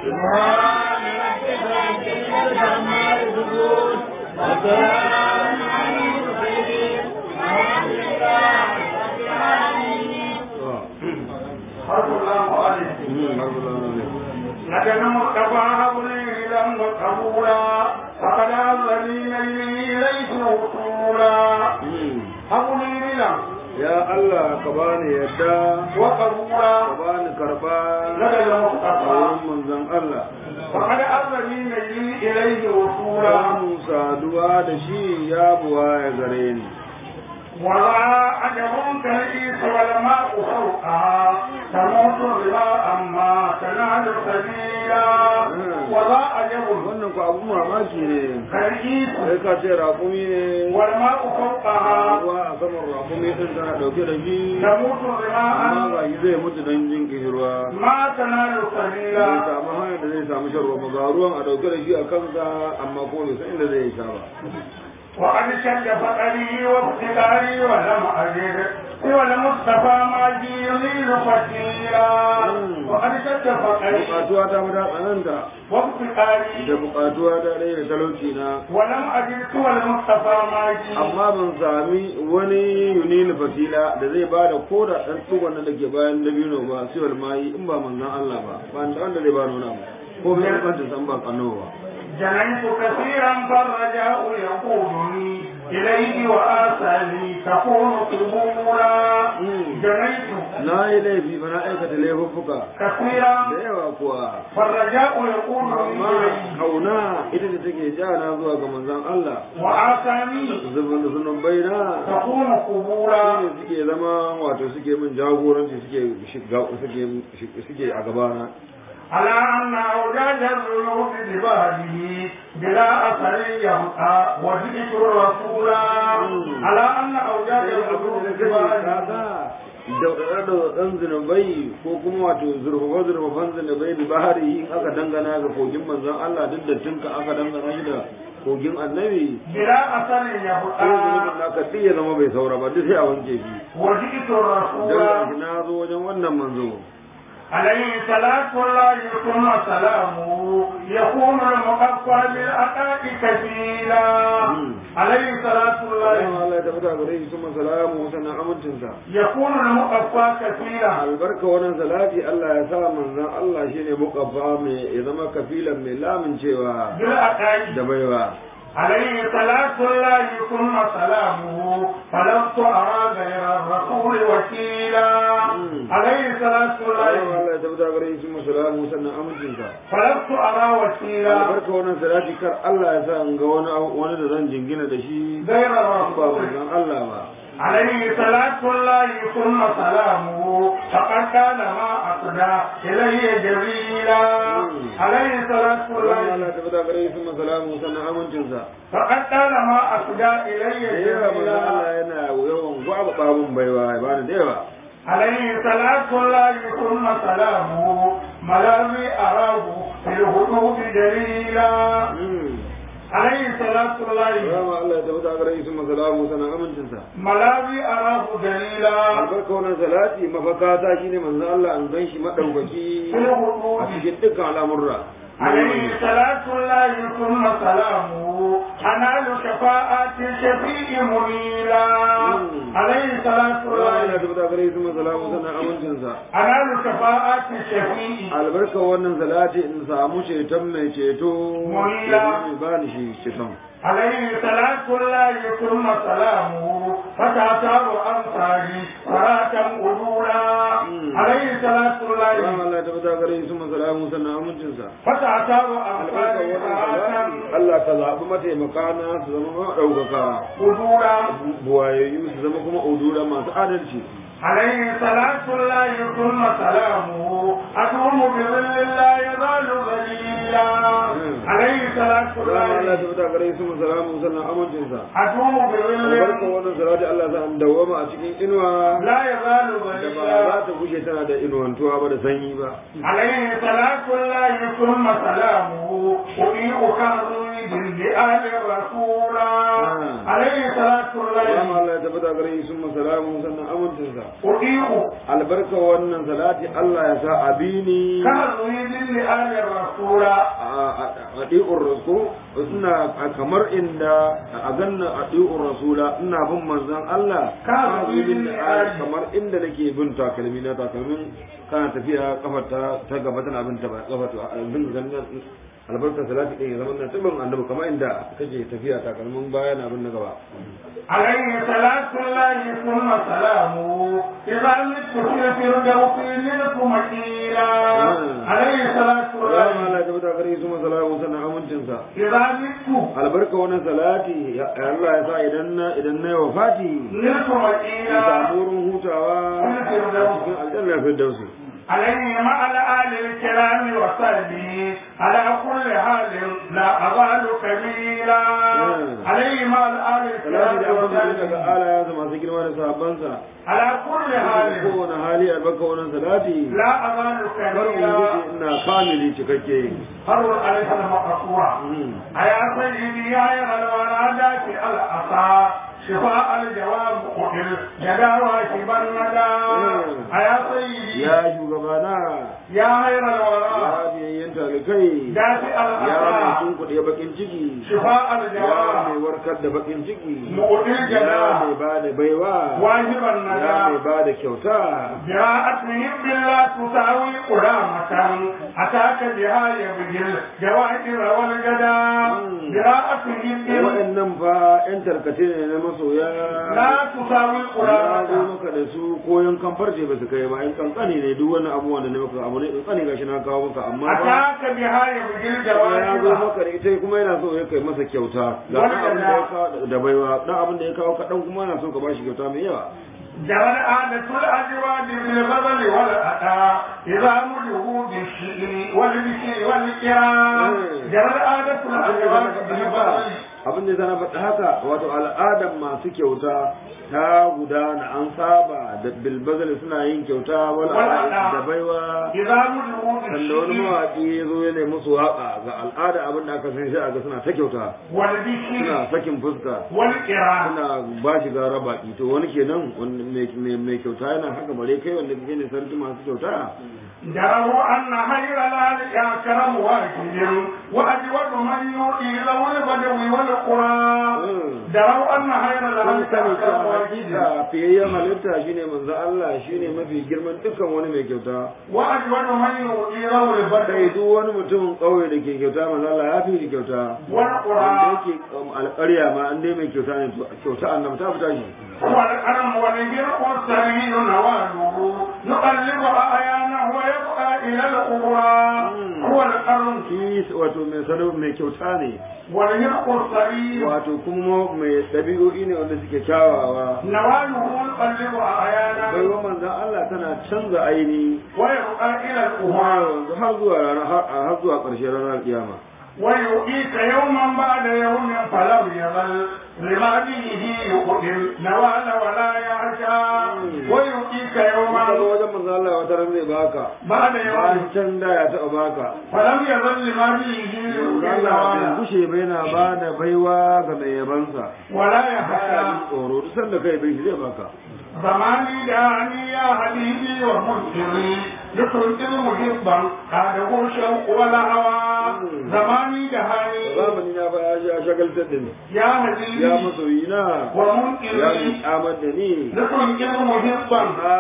سبحان ربك رب العزة عما يصفون وسلام على المرسلين والحمد لله رب العالمين. حرف الله عليه لكن مصطفى هبلي لم قبولا فقد الذين إليه وصولا هبلي لم يا الله كباني يدا وقبولا كباني كربا لكن مصطفى من ذن الله فقد الذين إليه وصولا موسى دعا دشي يا بوا يا غرين ولا أجرون كالإيس والماء فوقها تموت الربا أما تنال سبيلا ولا أجرون wannan ko abu mamaki ne كالإيس sai ka ce raƙumi ne والماء فوقها ruwa a saman raƙumi din tana dauke da shi تموت الربا amma ba shi zai mutu dan jin kishirwa ما تنال zai سبيلا samu hanyar da zai samu shan ruwa ga ruwan a dauke da shi a kansa amma ko bai san inda zai sha ba وقد شد فقري وابتداري ولم أجد والمصطفى ما يضيل فتيلا وقد شد فقري bukatuwa ta mata tsananta وابتداري da bukatuwa ta ɗaya da talauci na ولم أجد والمصطفى ما amma ban sami wani yunil fatila da zai ba da ko da ɗan tsugon da ke bayan dabino ba siwal mayi in ba manzon Allah ba ba da wanda zai ba nuna ba ko bai kwanta san ba kanowa جنيت كثيرا فالرجاء يقودني إليه وآسالي تكون قبولا جنيت na yi laifi ba na aikata laifuffuka كثيرا da yawa kuwa فالرجاء يقودني amma إليه kauna ita da take ja na zuwa ga manzon Allah وآسالي zunubai na تكون قبولا ne suke zama wato suke min jagoranci suke a gabana على أن أوجاج الذنوب بباله بلا أثر يبقى وجئت رسولا على أن أوجاج الذنوب بباله da ɗan zunubai ko kuma wato zurfafa-zurfafan zunubai da bahari in aka dangana ga kogin manzon Allah duk da tunka aka dangana shi da kogin annabi بلا أثر sai يبقى zunubin naka duk ya zama bai saura ba duk sai a wanke shi وجئت dan رسولا gashi na zo wajen wannan manzo عليه صلاة الله ثم سلامه يكون المقفى بالأقاء كفيلا عليه صلاة الله Allah ya tabbata gare shi kuma salamu sannan amincinsa يكون المقفى كفيلا albarka wannan salati Allah ya sa manzon Allah shine muqaffa mai ya zama kafilan mai lamin cewa بالأقاء da baiwa عليه صلاة الله ثم سلامه فلست أرى غير الرسول وكيلا عليه صلاة الله Allah ya tabbata gare shi kuma salamu sannan amincinsa فلست أرى وكيلا albarka wannan salati kar Allah ya sa in ga wani da zan jingina da shi غير ba الرسول manzon Allah ba عليه صلاة الله ثم سلامه فقد كان ما أقدى إليه جبريلا عليه صلاة الله Allah ya tabbata gare shi kuma salamu sannan amincinsa فقد كان ما أقدى إليه yawa manzon جبريلا Allah yana yawan gwaba babun baiwa ya bani da yawa عليه صلاة الله ثم سلامه ملاذي أراه في الهدوء دليلا عليه صلاة الله Rama Allah ya tabbata gare shi kuma salamu sannan amincinsa ملاذي أراه دليلا albarka wannan salati mafakata shine manzon Allah an gan shi madaukaki في الهدوء a cikin dukkan al'amurra عليه صلاة الله ثم سلامه أنال شفاعة الشفيع منيلا عليه صلاة Allah ya الله tabbata gare shi kuma salamu sannan amincinsa أنال شفاعة الشفيع albarka wannan salati in samu ceton mai ceto Mulla. ya ba ni shi ceton عليه صلاة الله ثم سلامه فتعتار أمثالي صلاة أدولا عليه صلاة Rama الله Allah ya tabbata gare shi kuma salamu sannan amincinsa فتعتار albarka أمثالي wannan صلاة salati Allah ka zaɓi mataimaka na su zama maɗaukaka أدولا buwayayyu su zama kuma udura masu adalci عليه صلاة الله ثم سلامه أدوم بظل لا يزال ذليلا عليه صلاة Rama Allah الله ya tabbata gare shi kuma salamu sannan amincinsa أدوم بظل albarka wannan salati Allah za a dawwama a cikin inuwa لا يزال da ba za ذليلا ta gushe tana da inuwantuwa ba da sanyi ba عليه صلاة الله ثم سلامه أطيع كهريد لآل رسولا عليه صلاة Rama الله Allah ya tabbata gare shi kuma salamu sannan amincinsa أطيع albarka wannan salati Allah ya sa abini كهريد لآل rasula adi'ur rasul suna kamar inda a ganna adi'ur rasula ina bin manzon Allah kamar inda nake bin takalmi na takalmin kana tafiya kafar ta gaba tana bin ta kafar bin gannan albarka salati din ya zama nan tabin annabi kamar inda kake tafiya takalmin baya na bin na gaba عليه صلاة الله ثم سلامه إذا مت في الفردوس منكم مكيلا عليه صلاة الله لا تبدا كريم ثم سلامه سنة أمنتنسا إذا مت البركة وانا صلاتي يا الله يسا إذن وفاتي منكم مكيلا تامورهم هوتاوا الجنة في الدوس عليه مع الآل الكرام وصحبه على كل حال لا أزال كبيرا عليه مع الآل الكرام وصحبه على كل حال كون حالي البكا وانا صلاتي لا أزال كبيرا إنا كاملي تككي حرر عليه المقصورة أيا سيدي يا الورادات الأصا شفاء الجواب قتل جدا واشبا الندى يا سيدي يا شugabana يا خير الورى ya biyayyen talikai دافئ ya mai الأسرى tunkuɗe bakin ciki شفاء ya الجواب mai warkar da bakin ciki مقتل ya جدا mai ba da baiwa واجب ya الندى mai ba da kyauta جراءتهم بالله تساوي قدامة أتاك بها يبجل جواهر والجدا جراءتهم waɗannan fa 'yan tarkace ne na masoya لا تساوي ya zo قدامة maka da su koyon kamfarce ba su kai ba in kankani ne duk wani abubuwan da na maka abu ne kankani gashi na kawo maka amma ba أتاك بها يبجل ya zo جواهر maka da ita kuma yana so ya kai masa kyauta ga ɗan abin da ya kawo da baiwa ɗan abin da ya kawo kaɗan kuma yana so ka bashi kyauta mai yawa جعل عادة الأزواج بالبذل والأداء إذا ملوا بالشعر والبشر والكرام جعل عادة الأزواج بالبذل abin da zana faɗa haka wato al'adar masu kyauta ta gudana an saba da bilbazal suna yin kyauta wala da baiwa إذا ملوا sanda wani بالشعر mawaƙi ya zo ya nemi musu waƙa ga al'ada abin da aka san shi a ga suna ta kyauta والبشر suna sakin fuska والكرام suna ba shi gara baki to wani kenan mai kyauta yana haka bare kai wanda kake ne sarki masu kyauta جروا أن خير ذلك أكرم واجب وأجود من يؤتي له البدو والقرى جروا أن خير kun ذلك sani أكرم cewa واجب hakika fiyayyen halitta shine manzo Allah shine mafi girman dukkan wani mai kyauta وأجود من يؤتي له sai البدو duk wani mutumin ƙauye da ke kyauta manzo Allah ya fi shi kyauta والقرى wanda yake alƙarya ma an dai mai kyauta ne to kyauta annabi ta fita shi والأرم والبر والسمين نواله نقلب أعيانه ويبقى إلى القرى هو الأرم shi wato mai salo mai kyauta ne والبر السمين wato kuma mai ɗabi'o'i ne wanda suke kyawawa نواله نقلب أعيانه baiwa manzon Allah tana canza aini ويبقى إلى kuma القرى yanzu har zuwa har zuwa ƙarshen ranar kiyama ويؤتيك يوما بعد يوم فلم يزل لماضيه يقدم نوال ولا يعشى ويؤتيك يوما ka zo wajen manzon Allah wata ran zai baka بعد يوم bayan can da ya taɓa baka فلم يزل لماضيه manzon يقدم Allah bai نوالا gushe ba yana ba da baiwa ga mai yabansa ولا baya يخشى jin tsoro duk sanda kai bai shi zai baka زماني دعني يا حبيبي ومنكري لتنكر محبا هذا الشوق والهوى زماني دعني zamani na ba ya shagaltar da ni يا ya حبيبي masoyi na ya ومنكري amar da ni لتنكر محبا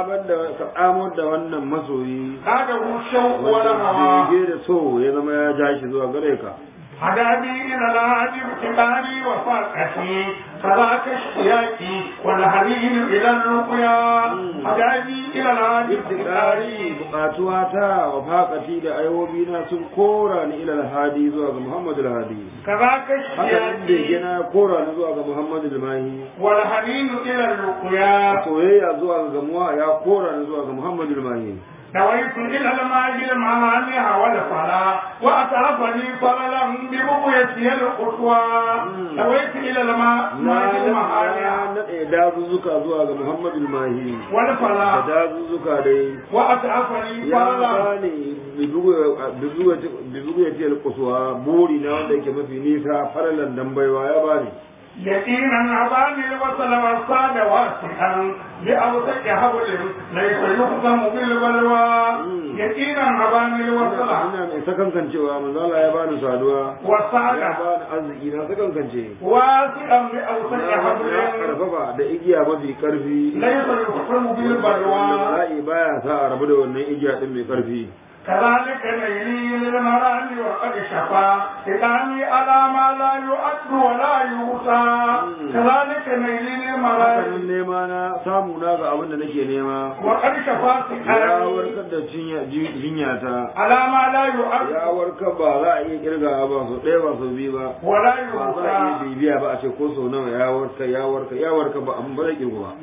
ka amar da wannan masoyi هذا الشوق wanda والهوى bege da so ya zama ya ja shi zuwa gare ka هداني إلى العاجب افتقاري وفاقتي فذاك اشتياقي والحنين إلى اللقيا هداني إلى العاجب افتقاري ibtikari bukatuwa ta wa faƙati da aiwobi na sun kora ni ila alhadi zuwa ga Muhammad alhadi كذاك haka nan bege اشتياقي na kora ni zuwa ga Muhammad almahi والحنين إلى اللقيا soyayya zuwa ga gamuwa ya kora ni zuwa ga Muhammad almahi نويت إلى الماء المعاني والفلا وأترفني فضلا ببقيتي القصوى نويت إلى الماء المعاني naɗe dazuzzuka zuwa ga Muhammad almahi da والفلا dazuzzuka dai وأترفني ya فضلا bani bizuwa ce kusuwa buri na wanda yake mafi nisa faralan dan baiwa ya bani يقينا أباني الوصل والصاد واسعا بأوسط حبل ليس يخدم بالبلوى يقينا أباني الوصل ina mai sakankan cewa manzo Allah ya bani saduwa والصاد ya bani arziki na sakankance واسعا بأوسط حبل ya karfafa da igiya mafi karfi ليس يخدم بالبلوى bala'i baya sa a rabu da wannan igiya din mai karfi كذلك نيلي للمرام وقد شفى إقامي على ما لا يؤد ولا يوصى كذلك نيلي للمرام hakanan nema na samu na ga abin da nake nema وقد شفى ya إقامي warkar da jinya ta على ما لا يؤد ya warkar ba za a iya kirga ba so ɗaya ba so biyu ba ولا ba za a يوصى iya bibiya ba a ce ko so nawa ya warkar ba amma ba zai kirgu ba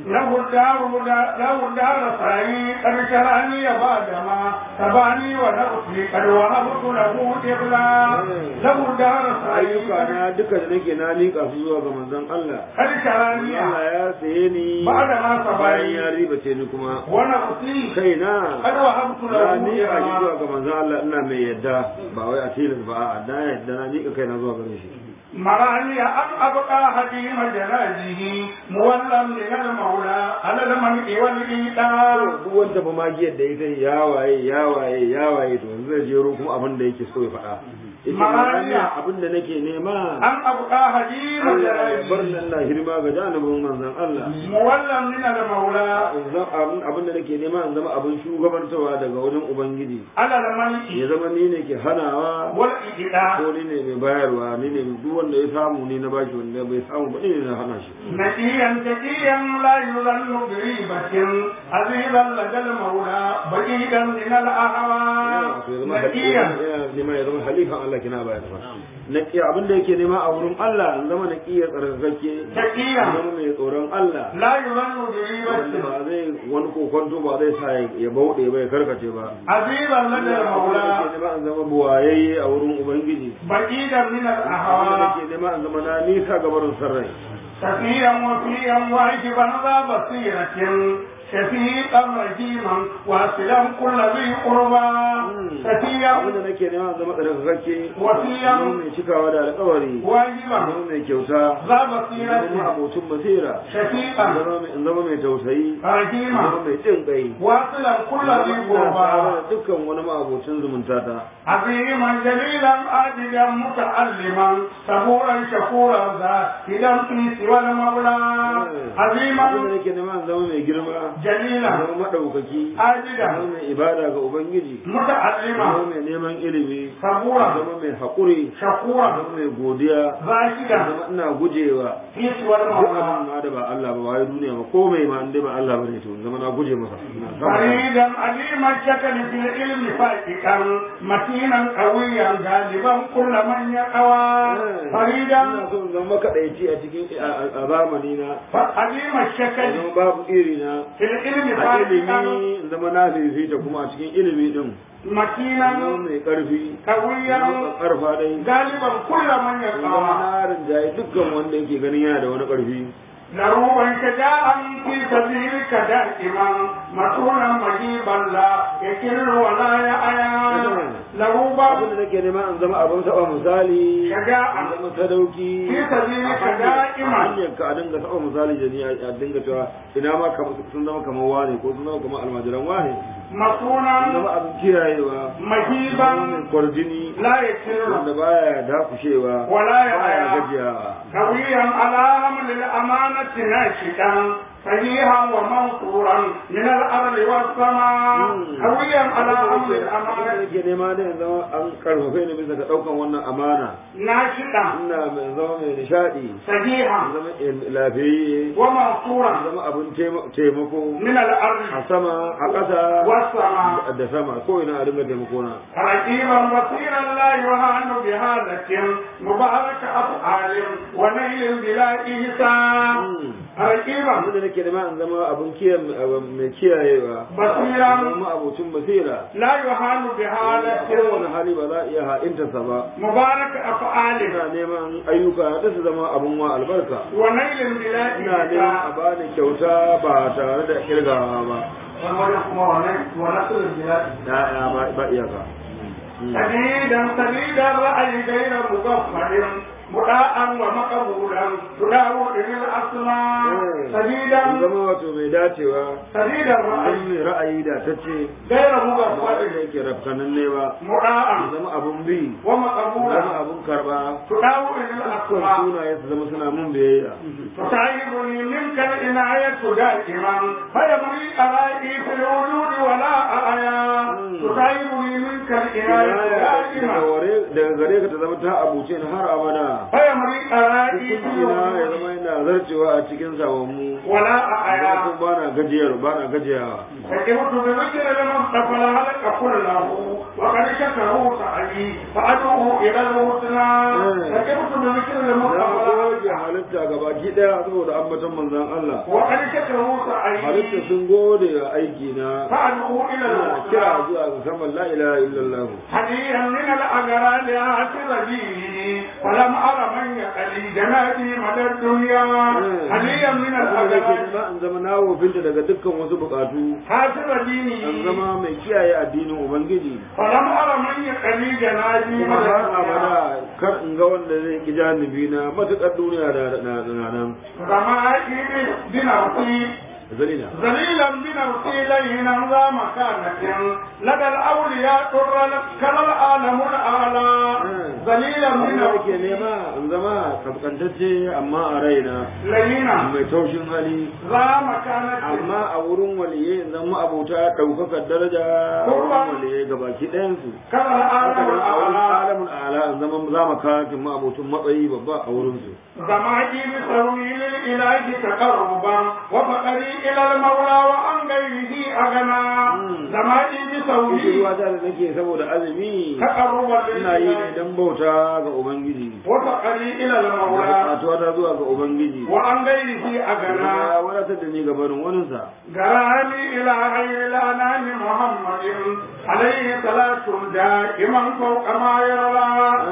له الدار سعيد قد شرعني بعد ما تبعني ونفسي قد وهبت له إبلا له الدار سعيد ayyuka na duka da nake na miƙa su zuwa ga manzon Allah قد شرعني Allah ya saye ni بعد ما bayan ya تبعني ribace ni kuma ونفسي kaina قد وهبت له na miƙa shi zuwa إبلا ga manzon Allah ina mai yadda ba wai a tilas ba a na yadda na miƙa kaina zuwa gare shi مراني أن أبقى حكيم جنازه مولى من المولى على المنع والإيتاء duk wanda ba magiyar da ita ya waye to yanzu zai jero kuma abin da yake so ya faɗa Maraniya. abin da nake nema أن أبقى حكيم Allah ya bar جنازه nan na hirma ga janibin manzon Allah مولى من المولى abin da nake nema in zama abin shugabantawa daga wajen ubangiji على المنع ya zama ni ne ke hanawa والإيتاء ko ni ne mai bayarwa ni ne duk wanda ya samu ni na bashi wanda bai samu ba ni ne na hana shi نقيا تقيا لا يظن بريبة عزيزا لدى المولى بعيدا من الأهواء نقيا nema ya zama halifan Allah kina bayar ba na abin da yake nema a wurin Allah in zama na kiyar tsarkake تقيا zama mai tsoron Allah لا يظن wanda بريبة ba zai wani kokonto ba zai sa ya bauɗe ba ya karkace ba عزيزا لدى المولى yake nema in zama buwayayye a wurin ubangiji بعيدا من abin da الأهواء nake nema in zama na nisa ga barin sarrai سفيا وفيا واجبا ذا بصيرة شفيقا رجيما واصلا كل ذي قربى سفيا abin da nake nema in zama tsarkake وفيا zama mai cikawa da alƙawari واجبا zama mai kyauta ذا zama بصيرة abocin basira شفيقا in zama mai tausayi رجيما zama mai jin kai واصلا كل ذي قربى dukkan wani ma'abocin zumunta ta عظيما جليلا عاجلا متعلما صبورا شكورا ذا إلى القيس والمولى عظيما abin da nake nema in zama mai girma جليلا zama madaukaki عاجلا zama mai ibada ga ubangiji متعلما zama mai neman ilimi صبورا zama mai haƙuri شكورا zama mai godiya راشدا zama ina gujewa قيس duk والمولى abin ma da ba Allah ba wai duniya ba ko mai ma inda ba Allah bane to zama na guje masa فريدا عليما الشكل في العلم فائقا متينا قويا غالبا كل من يقوى فريدا ina so in zama makaɗaici a cikin a zamani na عليم الشكل zama babu iri na في العلم a فائقا ilimi in zama na fifita kuma a cikin ilimi din متينا zama mai ƙarfi قويا zama ƙarfa dai غالبا كل من zama يقوى na rinjaye dukkan wanda yake ganin yana da wani ƙarfi لروبا شجاعا في سبيلك دائما متونا مجيبا لا يكل ولا يأيا لروبا abin da nake nema in zama abin taɓa misali شجاعا in zama sadauki في سبيلك دائما hanyar ka a dinga taɓa misali da ni a dinga cewa ina ma sun zama kamar wane ko sun zama kamar almajiran wane sun متونا zama abin kiyayewa مجيبا zama mai kwarjini لا يكل wanda baya dakushewa ولا baya يأيا gajiyawa قويا على حمل الأمانة ناشدا صحيحا ومنصورا من الأرض والسماء قويا على حمل الأمانة yake nema da zama an karfafe ni bisa ga ɗaukan wannan amana ناشدا ina mai zama mai nishaɗi صحيحا zama lafiyayye ومنصورا zama abin taimako من الأرض a sama a ƙasa والسماء da sama ko ina a dinga taimako na رقيبا بصيرا لا يهان بهالة مبارك أفعال ونيل بلا إحسان رقيبا abin da nake nema in zama abin mai kiyayewa بصيرا zama abocin basira لا يهان a بهالة kowane hali ba za a iya ha'intarsa ba مبارك أفعال ina neman ayyuka da su zama abin wa albarka ونيل بلا ina neman a إحسان bani kyauta ba tare da kirgawa ba ونصر البلاد ya'ya ba iyaka سديدا سديد الرأي غير مغفل مداء ومقبولا تداو إلى الأسماء سديدا zama wato mai dacewa سديدا don mai ra'ayi da ta ce غير ba مغفل wanda yake rafkanan ne ba مداء zama abun bi ومقبولا zama abun karba تداو إلى dukkan الأسماء sunaye su zama suna mun biyayya تصعبني منك العناية دائما فيمضي أرائي في الوجود ولا أعيا تصعبني منك العناية دائما daga gare ka ta zama ta abuce ni har abada فيمضي أرائي في hukuncina ya الوجود zama yana zarcewa a cikin sawanmu ولا أعيا kuma ba na gajiyawa فكنت بذكر المصطفى الهلك كله وقد شكره سعدي فأدعوه إلى الحسنى فكنت بذكر na المصطفى goge halitta gabaki daya saboda ambaton manzon Allah وقد شكره halitta سعدي sun gode wa aiki na فأدعوه إلى suna kira الحسنى zuwa ga kamar la ilaha illallah هديا من الأغرال عاشر به ولم أر من يقلي جناتي مدى الدنيا هديا من abin da yake الأغرال nema in zama na wofinta daga dukkan wasu bukatu حاسر an ديني zama mai kiyaye addinin ubangiji ولم أر من يقلي جناتي kuma مدى har الدنيا abada kar in ga wanda zai ki janibi na matukar duniya da nan رمائي بنفسي zalina ذليلا بنفسي لينا ذا مكانة لدى الأولياء كرى العالم الأعلى ذليلا abin da yake بنفسي nema in zama kaskantacce amma a raina لينا mai taushin hali ذا مكانة amma a wurin waliye in zama abota ɗaukakar daraja a wurin waliye gabaki ɗayansu كرى haka العالم nan a wurin الأعلى alamun ala in zama za mu kafin ma abotun matsayi babba a wurinsu زماجي بسوي للإله تقربا وفقري إلى المولى وعن غيره أغنى زماجي Ita بسوي ruwa ta da nake saboda azumi تقربا ina yi ne للإله don bauta ga Ubangiji. وفقري إلى Da المولى buƙatuwa ta zuwa ga Ubangiji. وعن غيره أغنى Ya wadatar da ni ga barin waninsa. جراني إلى غير الأنام محمد عليه صلاة دائما فوق ما يرى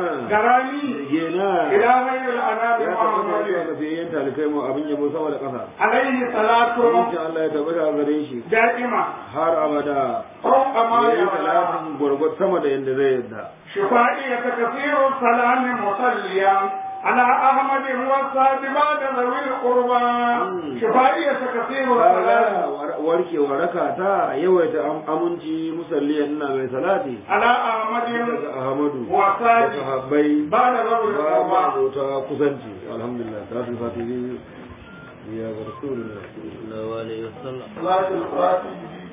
جراني Gena إلى غير الأنام ya tabbata zuwa محمد ga fiyayyen talikai mu abin yabo sama da ƙasa. عليه صلاة Insha Allah ya tabbata gare shi دائما har abada. فوق ما Ya yi يرى talatin gwargwad sama da yadda zai yadda. شفائية كثير السلام مصليا على أحمد والصاد بعد ذوي القربى شفائية كثير السلام warke waraka ta yawaita aminci musalliyan ina mai salati على أحمد daga Ahmadu da والصاد sahabbai بعد ذوي ba القربى ma abota kusanci alhamdulillah ta fi fatihi ya ga rasulullah sallallahu alaihi wasallam صلاة الفاتحة